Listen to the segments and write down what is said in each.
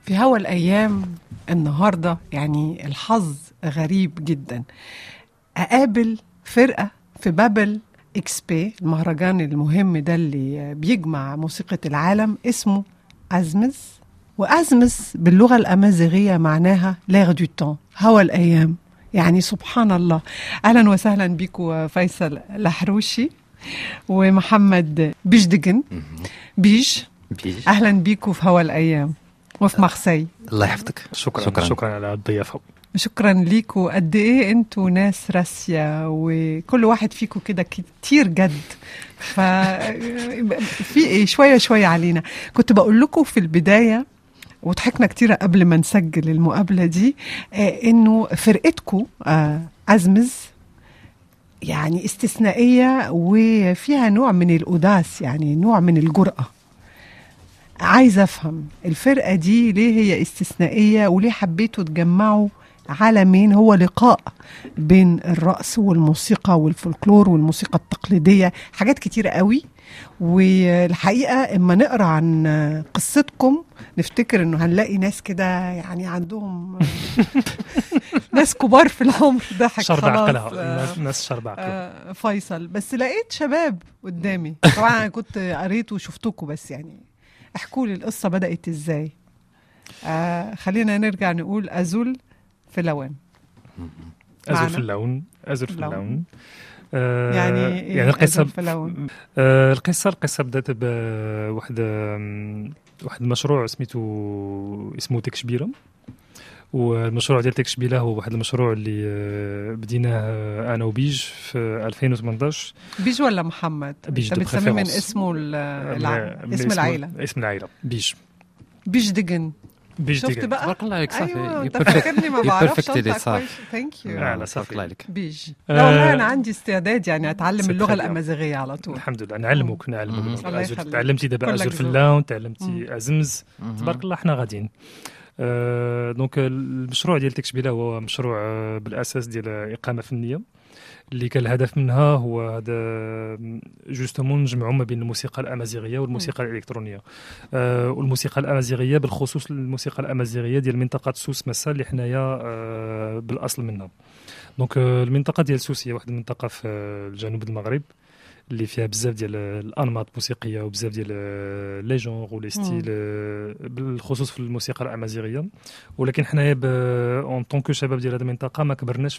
في هوا الأيام النهاردة يعني الحظ غريب جدا. أقابل فرقة في بابل إكسبي، المهرجان المهم ده اللي بيجمع موسيقى العالم، اسمه أزمز. وأزمز باللغة الأمازيغية معناها ليغ دو تون، هوا الأيام. يعني سبحان الله. أهلا وسهلا بيكم فيصل الحروشي ومحمد بيجدجن بيج. أهلا بيكم في هوا الأيام وفي مارسي. الله يحفظك. شكرا على الضيافة. شكرا ليكوا. قد ايه انتوا ناس راسية، وكل واحد فيكوا كده كتير جد. في ايه شوية علينا. كنت بقول لكم في البداية وضحكنا كتير قبل ما نسجل المقابلة دي، انه فرقتكم أزمز يعني استثنائية وفيها نوع من الأوداس، يعني نوع من الجرأة. عايزة أفهم الفرقة دي ليه هي استثنائية، وليه حبيتوا تجمعوا عالمين، هو لقاء بين الرقص والموسيقى والفولكلور والموسيقى التقليدية، حاجات كتيرة قوي. والحقيقة اما نقرأ عن قصتكم نفتكر انه هنلاقي ناس كده يعني عندهم ناس كبار في العمر. ضحك شرب خلاص. عقلها ناس شرب عقلها. فيصل بس لقيت شباب قدامي. طبعا أنا كنت قريت وشفتكم، بس يعني احكوا لي القصة بدأت ازاي. خلينا نرجع نقول أزول في لوان. أزول في اللون. يعني القصة في اللون. القصة بدأت بواحد مشروع اسمه تكشبيرة. والمشروع ديال تكشبيلة هو واحد المشروع اللي بديناه انا وبيج في 2018. بيج ولا محمد؟ بيج انت بتسميه من اسمه اسم العائلة. اسم العائلة بيج دجن. شفت بقى؟ تبارك الله عليك. صافي. أيوة انت فاكرني ما بعرفش انطق كويس. ثانك يو. على تبارك الله عليك. بيج. لا والله انا عندي استعداد يعني اتعلم اللغة الامازيغية على طول. الحمد لله. نعلمك. تعلمتي دابا أزول في اللون، تعلمتي أزمز. تبارك الله احنا غاديين. دونك المشروع ديال تكشبيله هو مشروع بالاساس ديال اقامه فنيه اللي كان الهدف منها هو هذا جوستومون نجمعوا ما بين الموسيقى الامازيغيه والموسيقى الالكترونيه. والموسيقى الامازيغيه بالخصوص الموسيقى الامازيغيه ديال منطقه سوس مسا اللي حنايا بالاصل منها. دونك المنطقه ديال سوس هي واحد المنطقه في الجنوب المغرب اللي فيها بزاف ديال الانماط موسيقيه وبزاف ديال لي جونغ ولي ستيل بالخصوص في الموسيقى الامازيغيه. ولكن حنايا اون طونكو شباب ديال هذه المنطقه ما كبرناش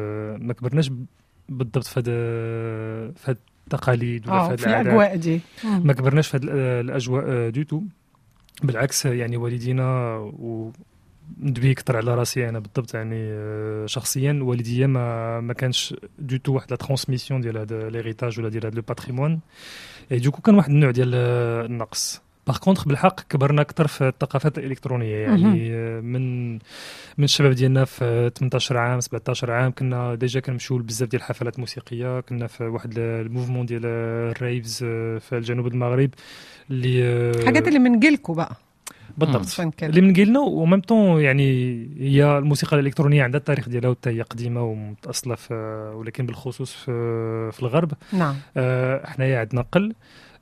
بالضبط في هذه التقاليد ولا في هذه الاجواء دي. ما كبرناش في هذه الاجواء دوتو. بالعكس يعني والدينا ندوي اكثر على راسي انا بالضبط، يعني شخصيا والديا ما كانش دوتو واحد لا ترانسميسيون ديال هذا ليغيتاج ولا ديال هذا لو باتريمون. دوكو كان واحد النوع ديال النقص. باغ كونطخ بالحق كبرنا اكثر في الثقافات الالكترونيه، يعني من الشباب ديالنا في 18 عام 17 عام كنا ديجا كنمشيو لبزاف ديال الحفلات موسيقيه. كنا في واحد الموفمون ديال الريفز في الجنوب المغرب اللي حاجات اللي من جيلكم بقى بالضبط اللي من جيلنا. وميم طون يعني هي الموسيقى الالكترونيه عندها التاريخ ديالها وحتى هي قديمه ومتاصله ولكن بالخصوص في الغرب. نعم. حنايا عندنا قل،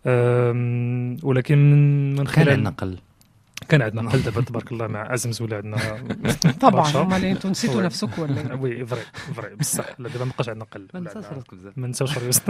ولكن من خلال كان عندنا نقل دابا تبارك الله مع أزمز ولا عندنا طبعا. امال انتوا نسيتوا نفسكم ولا؟ وي فري بصح لا دابا ما بقاش عندنا نقل. ما ننساوش راسكم بزاف. ما ننساوش راسنا.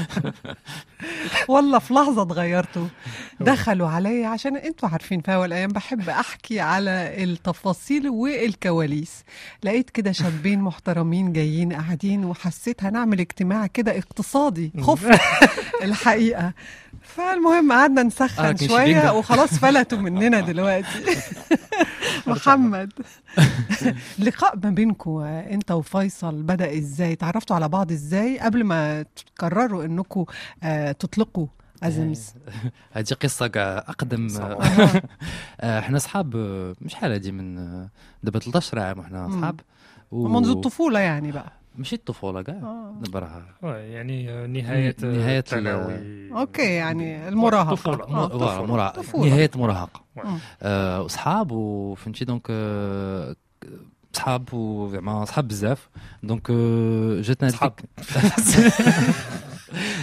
والله في لحظه تغيرتوا. دخلوا عليا عشان انتوا عارفين في اول ايام بحب احكي على التفاصيل والكواليس. لقيت كده شابين محترمين جايين قاعدين، وحسيت هنعمل اجتماع كده اقتصادي. خفت الحقيقه. فالمهم قعدنا نسخن شويه وخلاص فلتوا مننا دلوقتي. محمد، لقاء ما بينكم انت وفيصل بدأ ازاي؟ تعرفتوا على بعض ازاي قبل ما تقرروا انكم تطلقوا أزمز؟ هذه قصة أقدم. احنا أصحاب مش حال هذه من دابا 13 عام وحنا أصحاب منذ الطفولة يعني بقى. ماشي الطفولة كاع دبرها يعني نهاية الثانوي. اوكي يعني المراهقة. نهاية مراهقة. أصحاب وفهمتي دونك صحاب وزعما صحاب بزاف. دونك جاتنا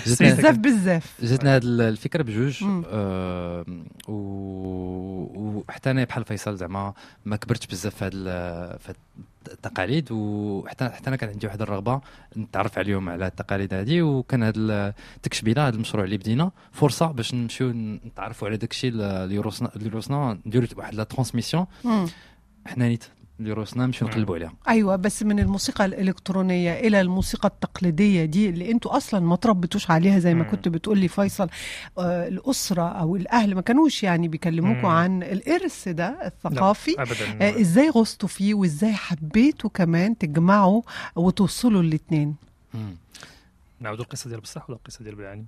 بزاف جاتنا هاد الفكره بجوج. حتى انا بحال فيصل زعما ما كبرتش بزاف في هاد التقاليد، وحتى انا كان عندي واحد الرغبه نتعرف عليهم على التقاليد هذه، وكان هذا التكشبيله هذا المشروع اللي بدينا فرصه باش نمشيو نتعرفوا على داكشي اللي روسنا نديروا واحد لا ترانسميسيون حنا نيت اللي روسنا نمشيو نقلبوا عليها. ايوه، بس من الموسيقى الالكترونيه الى الموسيقى التقليديه دي اللي انتوا اصلا ما تربيتوش عليها زي ما كنت بتقول لي فيصل، الاسره او الاهل ما كانوش يعني بيكلموكوا عن الارث ده الثقافي. ازاي غصتوا فيه وازاي حبيتوا كمان تجمعوا وتوصلوا الاثنين؟ نعودوا القصه ديال بصح ولا القصه ديال بالعاني؟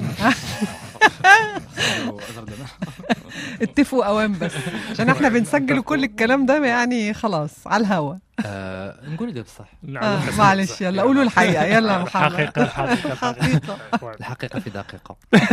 اتفقوا اوام بس عشان احنا بنسجل كل الكلام ده يعني خلاص على الهوا. نقول ده بصح. معلش يلا قولوا الحقيقه. يلا الحقيقه الحقيقه في دقيقه.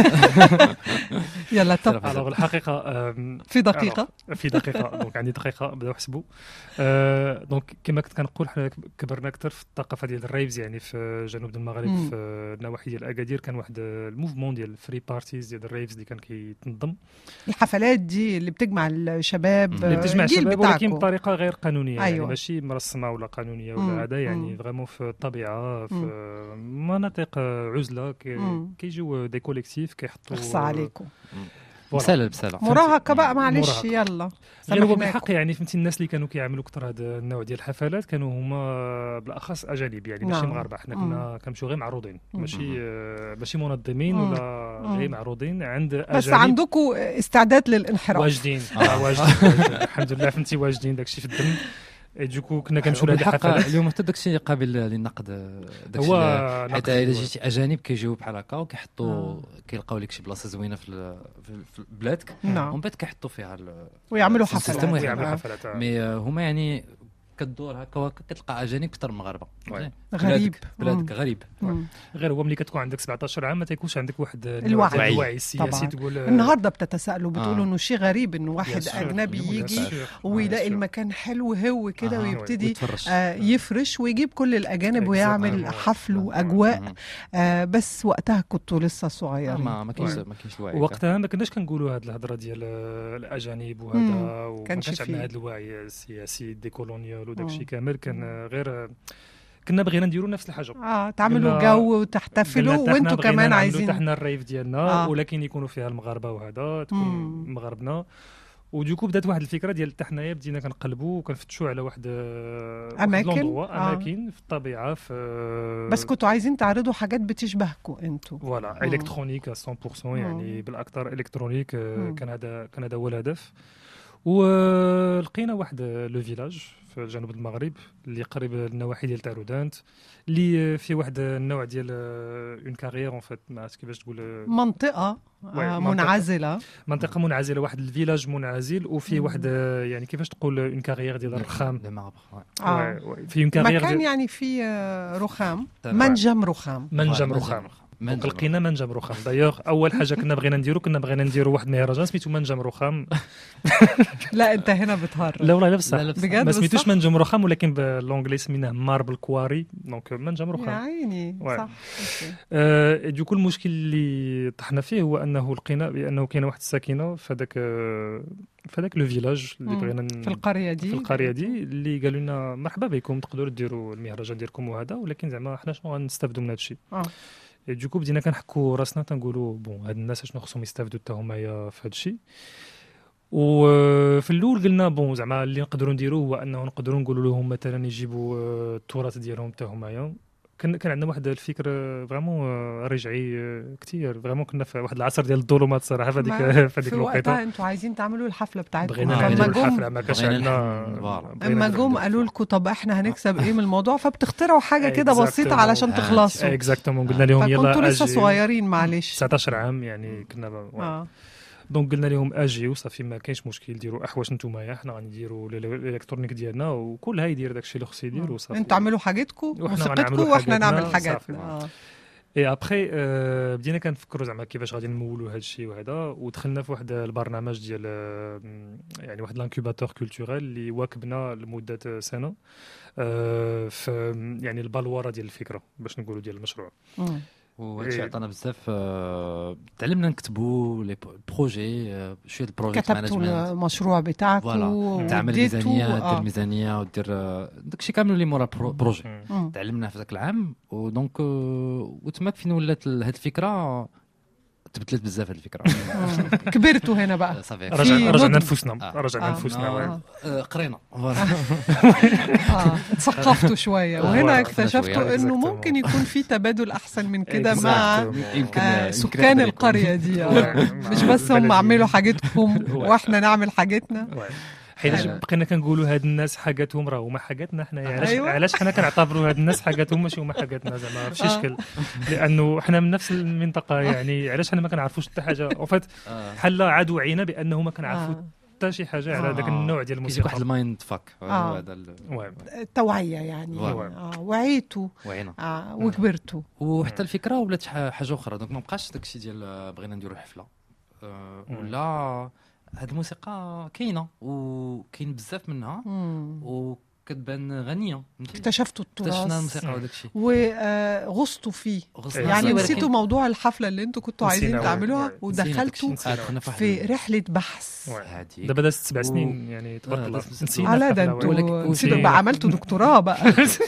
يلا طب الحقيقه في دقيقه دونك عندي دقيقه بداو يحسبوا. دونك كما كنت كنقول حنا كبرنا اكثر في الثقافه ديال الريفز يعني في جنوب المغرب في النواحي ديال اكادير. كان واحد الموفمون ديال الفري بارتيز ديال الريفز اللي كان كيتنظم. الحفلات دي اللي بتجمع الشباب، اللي بتجمع الشباب ولكن بطريقه غير قانونيه. أيوة. يعني ماشي مرسمه ولا قانونيه ولا هذا، يعني فريمون في الطبيعه في مناطق عزله كيجيو دي كوليكتيف كيحطوا. اخص عليكم بسالة مراهقه بقى معلش يلا. غير هو بالحق يعني فهمتي الناس اللي كانوا كيعملوا اكثر هذا النوع ديال الحفلات كانوا هما بالاخص اجانب يعني ماشي مغاربه. حنا كنا كنمشيو غير معروضين ماشي منظمين ولا غير معروضين عند اجانب. بس عندكم استعداد للانحراف. واجدين الحمد لله فهمتي واجدين داكشي في الدم. دوكو كنا كنمشيو لهاد الحفلات. اليوم حتى داكشي قابل للنقد. هو حتى الا جيتي اجانب كيجيو بحال هكا وكيحطوا كيلقاو لك شي بلاصه زوينه في بلادك ومن بعد كيحطوا فيها ويعملوا حفلات. مي هما يعني كدور هكا كتلقى اجانب اكثر من مغاربه. غريب بلادك غريب. غير هو ملي كتكون عندك 17 عام ما تيكونش عندك واحد الوعي السياسي تقول. النهارده بتتساءلوا بتقولوا انه شيء غريب انه واحد اجنبي يجي ويلاقي المكان حلو هو كده ويبتدي يفرش ويجيب كل الاجانب ويعمل حفل واجواء. بس وقتها كنتوا لسه صغيرين. ما كاينش الوعي. وقتها ما كناش كنقولوا هاد الهضره ديال الاجانب وهذا، وما كانش عندنا هذا الوعي السياسي ديكولونيال وداك الشيء كامل. كان غير كنا بغينا نديروا نفس الحاجه. تعملوا جو وتحتفلوا وانتم كمان عايزين حنا الريف ديالنا ولكن يكونوا فيها المغاربه وهذا تكون مغاربنا. ودوكو بدات واحد الفكره ديال حتى حنايا بدينا كنقلبوا وكنفتشوا على واحد اماكن في الطبيعه بس كنتوا عايزين تعرضوا حاجات بتشبهكم انتم. فوالا الكترونيك 100% يعني بالاكثر الكترونيك. كان هذا هو الهدف. ولقينا واحد لو فيلاج في جنوب المغرب اللي قريب للنواحي ديال تارودانت اللي فيه واحد النوع ديال اون كارير اون فيت ما عرفتش كيفاش تقول. منطقه منعزله. منطقه منعزله واحد الفيلاج منعزل وفيه واحد يعني كيفاش تقول اون كارير ديال الرخام. في اون كارير مكان يعني فيه رخام. منجم رخام. لقينا منجم رخام. دايوغ اول حاجه كنا بغينا نديرو واحد المهرجان سميتو منجم رخام. لا انت هنا بتهرج. لا والله بصح ما سميتوش منجم رخام ولكن بالانجلي سميناه ماربل كواري. دونك منجم رخام يا عيني صح. دوك المشكل اللي طحنا فيه هو انه لقينا بانه كاينه واحد الساكنه في هذاك لو فيلاج اللي بغينا في القريه دي اللي قالوا لنا مرحبا بكم تقدروا ديروا المهرجان ديالكم وهذا ولكن زعما حنا شنو غنستافدوا من هذا الشيء. دوكو بدينا كنحكوا راسنا تنقولوا بون هاد الناس شنو خصهم يستافدوا حتى هما في هذا الشيء. وفي الاول قلنا بون زعما اللي نقدروا نديروه هو انه نقدروا نقولوا لهم مثلا يجيبوا التراث ديالهم حتى هما. كان عندنا واحد الفكر فريمون رجعي كثير. فريمون كنا في واحد العصر ديال الظلمات صراحه في هذيك الوقيته. انتوا عايزين تعملوا الحفله بتاعتكم. بغينا نعملوا الحفله ما كانش عندنا. اما جم قالوا لكم طب احنا هنكسب ايه من الموضوع فبتخترعوا حاجه كده بسيطه علشان تخلصوا. اكزاكتومون قلنا لهم يلا كنتوا لسه صغيرين معلش 19 عام يعني كنا دونك قلنا لهم اجيو صافي ما كاينش مشكل ديروا احواش نتوما حنا غنديروا الالكترونيك ديالنا وكل هاي يدير داكشي اللي خصو يدير وصافي. انتوا عملوا حاجتكم موسيقتكم واحنا نعمل حاجاتنا. اي ابخي بدينا كنفكروا زعما كيفاش غادي نمولوا هذا الشيء وهذا ودخلنا في واحد البرنامج ديال يعني واحد لانكوباتور كولتوريل اللي واكبنا لمده سنه في يعني البلوره ديال الفكره باش نقولوا ديال المشروع. وهادشي عطانا بزاف تعلمنا نكتبوا لي بروجي شويه البروجيكت مانجمنت كتبتوا المشروع بتاعكم تعمل ميزانيه دير ميزانيه ودير داكشي كامل اللي مورا بروجي تعلمناه في ذاك العام ودونك وتما فين ولات هاد الفكره تبدلت بزاف هاد الفكره كبرتوا هنا بقى رجعنا نفوسنا قرينا تثقفتوا شويه وهنا اكتشفتوا انه ممكن يكون في تبادل احسن من كده مع سكان القريه دي مش بس هم عملوا حاجتهم واحنا نعمل حاجتنا حيت بقينا كنقولوا هاد الناس حاجاتهم راه هما حاجاتنا حنايا علاش حنا كنعتبروا هاد الناس حاجاتهم ماشي هما حاجاتنا زعما فشي شكل لانه حنا من نفس المنطقه يعني علاش حنا ما كنعرفوش حتى حاجه وفات حل عاد وعينا بانه ما كنعرفوا حتى شي حاجه على داك النوع ديال الموسيقى واحد المايند فاك هذا التوعيه يعني وعيتوا وكبرتوا وحتى الفكره ولات حاجه اخرى دونك ما بقاش داكشي ديال بغينا نديروا حفله ولا هاد الموسيقى كاينه وكاين بزاف منها وكتبان غنيه اكتشفتوا التراث اكتشفنا الموسيقى وداك الشيء وغصتوا فيه يعني نسيتوا موضوع الحفله اللي انتوا كنتوا عايزين تعملوها ودخلتوا في رحله بحث دابا دازت 7 سنين يعني تبارك الله نسينا على ده انتوا بقى عملتوا دكتوراه بقى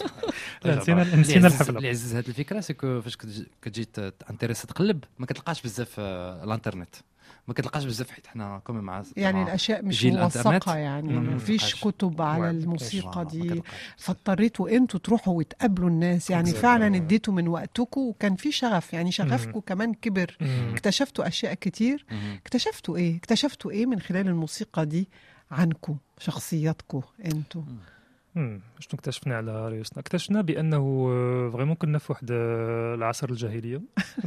نسينا الحفله اللي عزز هاد الفكره سكو فاش كتجي انتريسي تقلب ما كتلقاش بزاف الانترنت ما كتلقاش بزاف حيت حنا كوم مع يعني الاشياء مش موثقه يعني ما فيش كتب على الموسيقى دي فاضطريتوا انتوا تروحوا وتقابلوا الناس يعني فعلا اديتوا من وقتكم وكان في شغف يعني شغفكم كمان كبر اكتشفتوا اشياء كتير اكتشفتوا ايه من خلال الموسيقى دي عنكم شخصياتكم انتوا شنو اكتشفنا على ريوسنا اكتشفنا بانه فريمون كنا في واحد العصر الجاهليه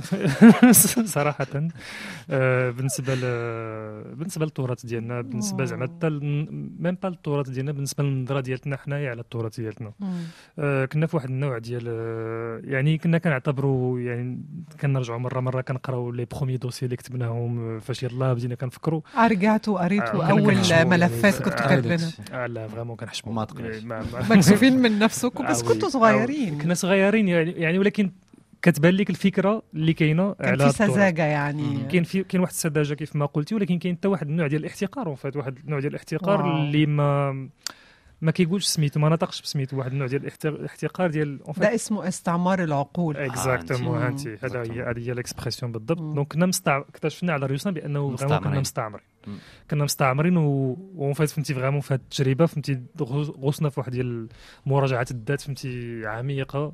صراحه بالنسبه للتراث ديالنا بالنسبه زعما حتى ميم با التراث ديالنا بالنسبه للنظره ديالنا حنايا على التراث ديالنا كنا في واحد النوع ديال يعني كنا كنعتبروا يعني كنرجعوا مره كنقراو لي بروميي دوسي اللي كتبناهم فاش يلاه بدينا كنفكروا رجعتوا قريتوا اول ملفات كنتوا كاتبينها لا فريمون كنحشموا مكسوفين من نفسكم بس كنتوا صغيرين كنا صغيرين يعني ولكن كتبان لك الفكره اللي كاينه على في سذاجه يعني كاين واحد السذاجه كيف ما قلتي ولكن كاين حتى واحد النوع ديال الاحتقار وفات واحد النوع ديال الاحتقار اللي ما كيقولش سميتو ما نطقش بسميتو واحد النوع ديال الاحتقار ديال ده اسمه استعمار العقول اكزاكتومون هانتي هذه هي الاكسبرسيون بالضبط دونك كنا اكتشفنا على ريوسنا بانه كنا مستعمرين وفات فهمتي فريمون في هذه التجربه فهمتي غوصنا في واحد ديال مراجعه الذات فهمتي عميقه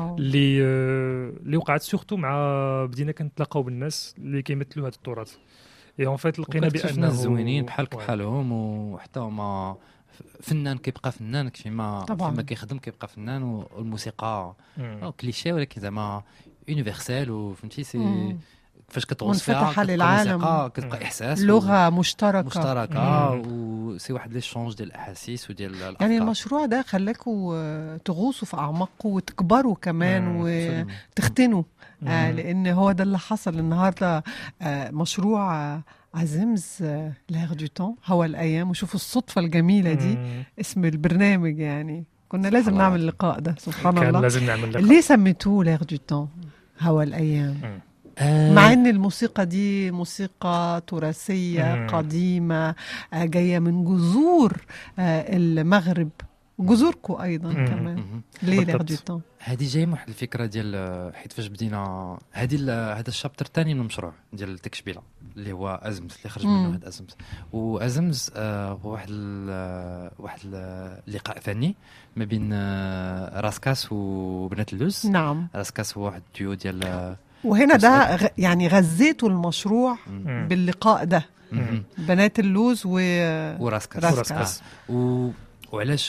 اللي وقعت سورتو مع بدينا كنتلاقاو بالناس اللي كيمثلوا هذا التراث اون فات لقينا بانه زوينين بحالهم وحتى هما فنان كيبقى فنان كيما كيخدم كيبقى فنان والموسيقى كليشيه ولكن زعما يونيفرسال وفهمتي سي فاش كتغوص فيها للعالم كتبقى احساس لغه مشتركه وسي واحد لي شونج ديال الاحاسيس وديال الافكار يعني المشروع ده خلاكوا تغوصوا في اعماقكم وتكبروا كمان وتختنوا لان هو ده اللي حصل النهارده مشروع عزمز لير دو طون هوا الايام وشوفوا الصدفه الجميله دي اسم البرنامج يعني كنا لازم نعمل اللقاء ده سبحان الله لازم نعمل لقاء ليه سميتوه لير دو طون هوا الايام مع ان الموسيقى دي موسيقى تراثيه قديمه جايه من جذور المغرب جذوركم ايضا كمان ليه لير دو طون هذه جايه من واحد الفكره ديال حيت فاش بدينا هذا الشابتر الثاني من المشروع ديال التكشبيله اللي هو ازمز اللي خرج منه هذا ازمز وازمز هو واحد اللقاء فني ما بين راسكاس وبنات اللوز نعم راسكاس هو واحد الديو ديال وهنا ده يعني غزيتوا المشروع باللقاء ده بنات اللوز وراسكاس وعلاش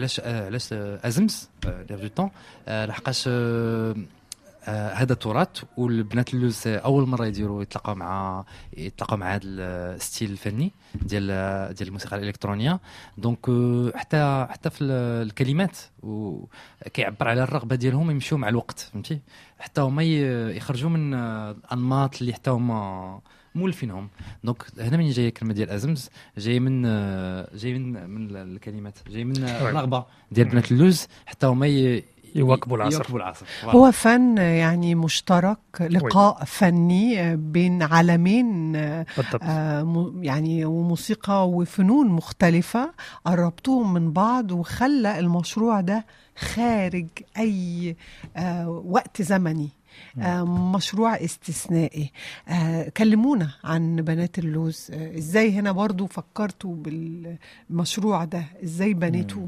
ازمز لير دو طون لحقاش هذا التراث والبنات اللوز اول مره يتلاقاو مع هذا الستيل الفني ديال الموسيقى الالكترونيه دونك حتى في الكلمات وكيعبر على الرغبه ديالهم يمشيو مع الوقت فهمتي حتى هما يخرجوا من انماط اللي حتى هما مولفينهم دونك هنا من جايه الكلمه ديال ازمز جاي من الكلمات جاي من الرغبه ديال بنات اللوز حتى هما يواكبوا العصر. هو فن يعني مشترك، لقاء فني بين عالمين يعني وموسيقى وفنون مختلفة قربتوهم من بعض وخلى المشروع ده خارج أي وقت زمني. مشروع استثنائي. كلمونا عن بنات اللوز، ازاي هنا برضو فكرتوا بالمشروع ده، ازاي بنيتوه؟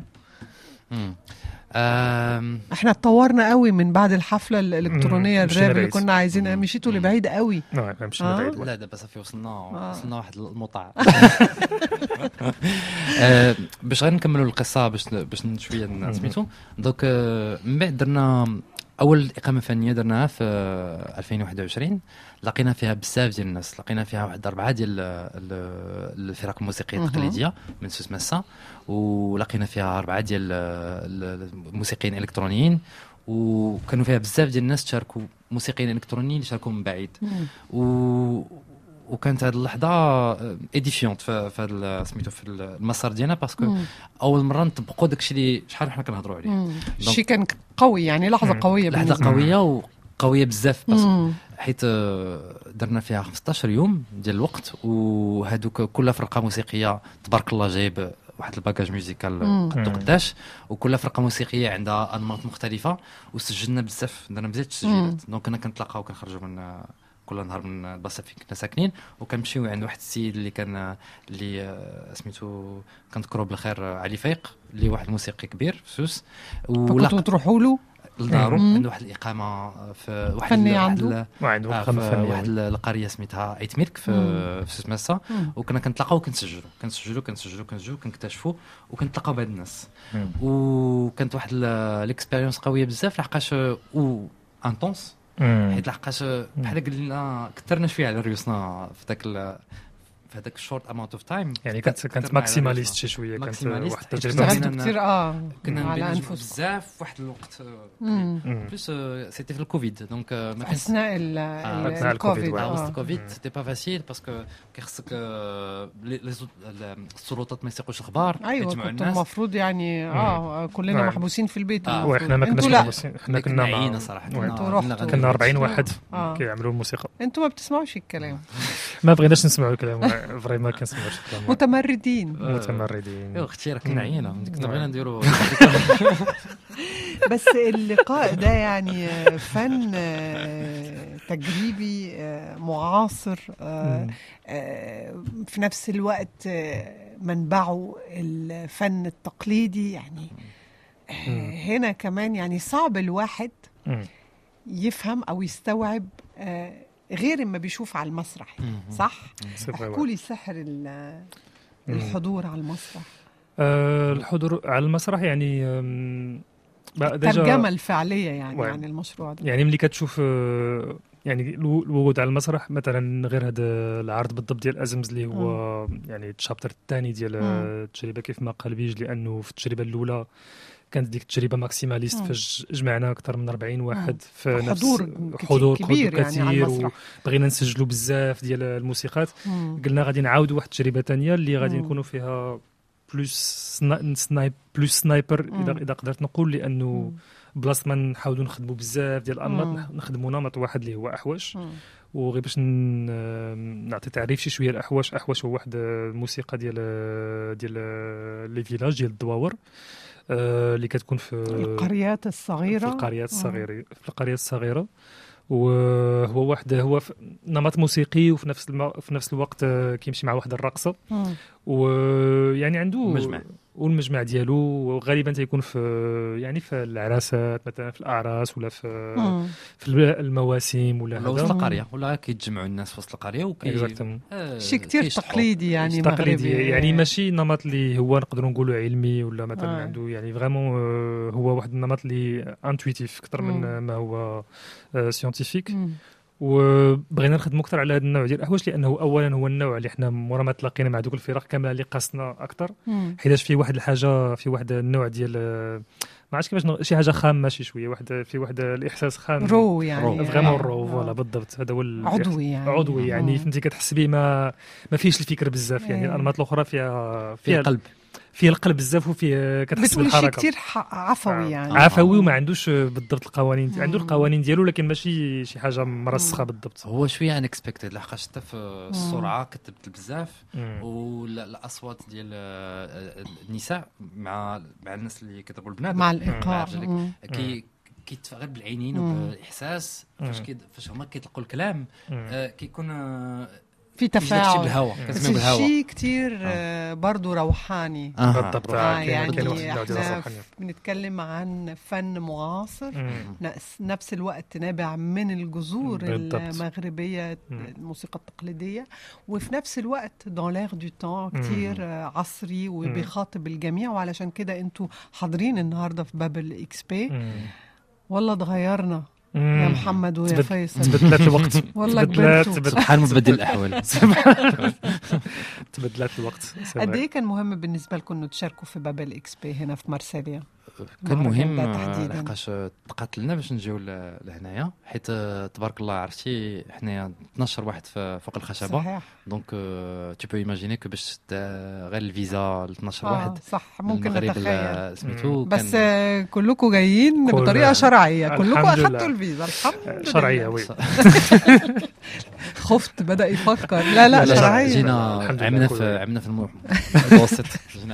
احنا اتطورنا قوي من بعد الحفله الالكترونيه الراب اللي كنا عايزينها، مشيتوا لبعيد قوي. لا مشينا بعيد. لا دابا صافي وصلنا واحد المطاع. باش غير نكملوا القصه باش شويه سميتو. دونك من بعد درنا اول اقامه فنيه درناها في 2021، لقينا فيها بزاف ديال الناس، لقينا فيها واحد 4 ديال الفرق الموسيقيه التقليديه من سوس مسا، ولقينا فيها 4 ديال الموسيقيين الالكترونيين، وكانوا فيها بزاف ديال الناس تشاركوا، موسيقيين الكترونيين اللي شاركوا من بعيد. وكانت هذه اللحظه ايديفيونت في هذا سميتو في المسار ديالنا، باسكو اول مره نطبقوا داكشي اللي شحال حنا كنهضروا عليه. شي كان قوي يعني، لحظه قويه، لحظه قويه وقويه بزاف، حيت درنا فيها 15 يوم ديال الوقت، وهذوك كل فرقه موسيقيه تبارك الله جايب واحد الباكاج ميوزيكال قدو قداش، وكل فرقه موسيقيه عندها انماط مختلفه، وسجلنا بزاف، درنا بزاف التسجيلات. دونك كنا كنتلاقاو وكنخرجوا من كل نهار من البلاصه فين كنا ساكنين، وكنمشيو عند واحد السيد اللي كان سميتو كنذكروا بالخير علي فايق، اللي واحد الموسيقي كبير في سوس، وكنتوا تروحوا له لدارو. عنده واحد الاقامه في واحد واحد القريه سميتها عيت ملك في سوس مسا، وكنا كنتلاقاو كنسجلوا كنكتشفوا وكنتلاقاو بهاد الناس. وكانت واحد الاكسبيريونس قويه بزاف، لحقاش انطونس، حيت لحقاش بحال قلنا كثرنا شويه على ريوسنا في هذاك الشورت اماونت اوف تايم. يعني كانت ماكسيماليست شي شويه، كانت واحد التجربه كثير كنا على انفسنا بزاف واحد الوقت. بليس سيتي في الكوفيد، دونك ما كانش اثناء الكوفيد. الكوفيد سيتي با فاسيل، باسكو كيخصك السلطات ما يسيقوش الاخبار، يجمعوا الناس. المفروض يعني كلنا محبوسين في البيت. وإحنا ما كناش محبوسين، احنا كنا معينا صراحه، كنا 40 واحد كيعملوا الموسيقى. انتم ما بتسمعوش الكلام. ما بغيناش نسمعوا الكلام، فريمون كنسمعوا الكلام. متمردين. اختي راه كنا عينا، كنا بغينا نديروا. بس اللقاء ده يعني فن تجريبي معاصر، في نفس الوقت منبعه الفن التقليدي يعني. هنا كمان يعني صعب الواحد يفهم أو يستوعب غير ما بيشوف على المسرح. صح؟ احكوا لي سحر الحضور على المسرح. الحضور على المسرح يعني الترجمة الفعلية يعني عن المشروع ده. يعني ملي كتشوف يعني الوجود على المسرح مثلا، غير هذا العرض بالضبط ديال أزمز اللي هو يعني الشابتر الثاني ديال التجربة كيف ما قال بيج، لأنه في التجربة الأولى كانت ديك التجربه ماكسيماليست، فاش جمعنا اكثر من 40 واحد في حضور كبير يعني، وبغينا نسجلوا بزاف ديال الموسيقات. قلنا غادي نعاودوا واحد التجربه ثانيه اللي غادي نكونوا فيها بلوس سنايبر اذا قدرت نقول، لانه بلاصه ما نحاولوا نخدموا بزاف ديال الانماط، نخدموا نمط واحد اللي هو احوش. وغير باش نعطي تعريف شي شويه الاحوش. احوش هو واحد الموسيقى ديال لي فيلاج ديال الدواور، اللي كتكون في القريات الصغيره، في القريات الصغيره. وهو واحد هو نمط موسيقي، وفي نفس الوقت كيمشي مع واحد الرقصه، ويعني عنده مجمع، والمجمع ديالو غالبا تيكون في يعني في العراسات مثلا، في الاعراس، ولا في المواسم، ولا وسط القريه، ولا كيتجمعوا الناس في وسط القريه شي كتير تقليدي يعني تقليدي يعني ماشي نمط اللي هو نقدروا نقولوا علمي، ولا مثلا عنده يعني فريمون هو واحد النمط اللي انتويتيف اكثر من ما هو سيانتيفيك. وبغينا نخدموا اكثر على هذا النوع ديال الاحواش، لانه اولا هو النوع اللي حنا مورا ما تلاقينا مع دوك الفرق كامله اللي قاسنا اكثر، حيتاش فيه واحد الحاجه، في واحد النوع ديال ما عرفتش كيفاش شي حاجه خامه شي شويه، في واحد الاحساس خام، رو يعني فريمون رو، فوالا بالضبط، هذا هو عضوي يعني فهمتي، كتحس به ما فيهش الفكر بزاف يعني. الانماط الاخرى فيها قلب، فيه القلب بزاف وفيه كتحس بالحركه كتير عفوي يعني عفوي وما عندوش بالضبط القوانين عنده القوانين ديالو لكن ماشي شي حاجه مرسخه بالضبط هو شويه انكسبكتد لحقاش حتى في السرعه كتبدل بزاف والاصوات ديال النساء مع الناس اللي كيضربوا البنات مع الايقاع كيتفق غير بالعينين وبالاحساس فاش هما كيطلقوا الكلام كيكون في تفاعل بالهواء شيء كتير برضو روحاني بالضبط يعني احنا بنتكلم عن فن معاصر نفس الوقت نابع من الجذور المغربية الموسيقى التقليدية وفي نفس الوقت دون لير دو تون كتير عصري وبيخاطب الجميع وعلشان كده انتوا حاضرين النهارده في بابل اكس بي والله تغيرنا يا محمد ويا فيصل تبدلت الوقت والله كبرتوا سبحان مبدل الاحوال تبدلت الوقت قد ايه كان مهم بالنسبه لكم انه تشاركوا في بابل اكس بي هنا في مارسيليا كان مهم لحقاش تقاتلنا باش نجيو لهنايا حيت تبارك الله عرفتي حنايا 12 واحد فوق الخشبه صحيح. دونك تو بو ايماجيني كو باش غير الفيزا ل 12 واحد صح ممكن نتخيل سميتو بس كلكم جايين بطريقه شرعيه كلكم اخذتوا الفيزا الحمد شرعيه وي خفت بدا يفكر لا شرعيه جينا عملنا في المتوسط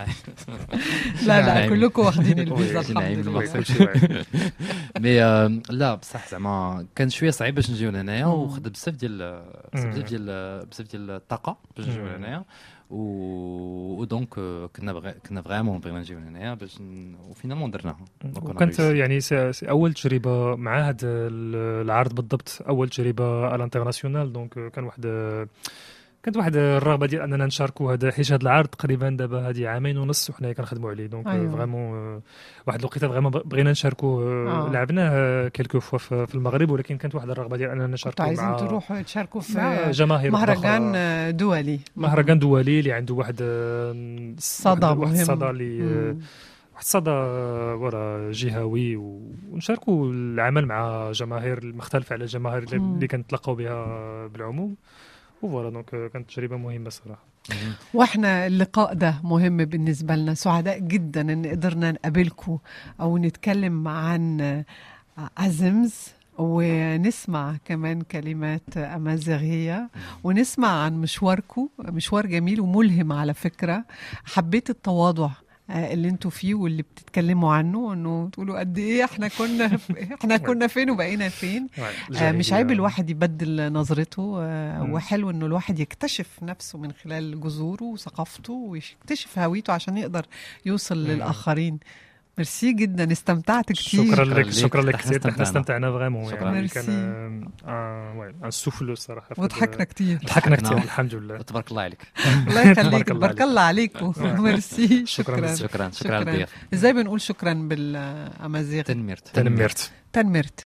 لا كلكم واخدين الفيزا الحمد لله مي لا بصح زعما كان شويه صعيب باش نجيو لهنايا وخد بزاف ديال الطاقه باش نجيو لهنايا ودونك كنا فريمون بغينا نجيو لهنايا باش وفينالمون درناها وكانت يعني اول تجربه مع هذا العرض بالضبط اول تجربه على الانترناسيونال دونك كانت واحد الرغبه ديال اننا نشاركوا هذا حيت هذا العرض تقريبا دابا هذه 2 عام ونص وحنا كنخدموا عليه دونك فريمون واحد الوقيته فريمون بغينا نشاركوا لعبناه كيلكو فوا في المغرب ولكن كانت واحد الرغبه ديال اننا نشاركوا عايزين تروحوا تشاركوا في جماهير مهرجان دولي اللي عنده واحد الصدى مهم واحد الصدى جهوي ونشاركوا العمل مع جماهير مختلفه على الجماهير اللي كنتلاقاو بها بالعموم وفوالا دونك كانت تجربه مهمه صراحه واحنا اللقاء ده مهم بالنسبه لنا سعداء جدا ان قدرنا نقابلكم او نتكلم عن عزمز ونسمع كمان كلمات أمازيغية ونسمع عن مشواركم مشوار جميل وملهم على فكرة حبيت التواضع اللي انتوا فيه واللي بتتكلموا عنه انه تقولوا قد ايه احنا كنا فين وبقينا فين مش عيب الواحد يبدل نظرته وحلو انه الواحد يكتشف نفسه من خلال جذوره وثقافته ويكتشف هويته عشان يقدر يوصل للآخرين ميرسي جدا استمتعت كثير شكرا لك كثير احنا استمتعنا فريمون يعني كان ان سوفل الصراحه وضحكنا كثير الحمد لله تبارك الله عليك الله يخليك بارك الله عليكم ميرسي شكرا ازاي بنقول شكرا بالامازيغي تنمرت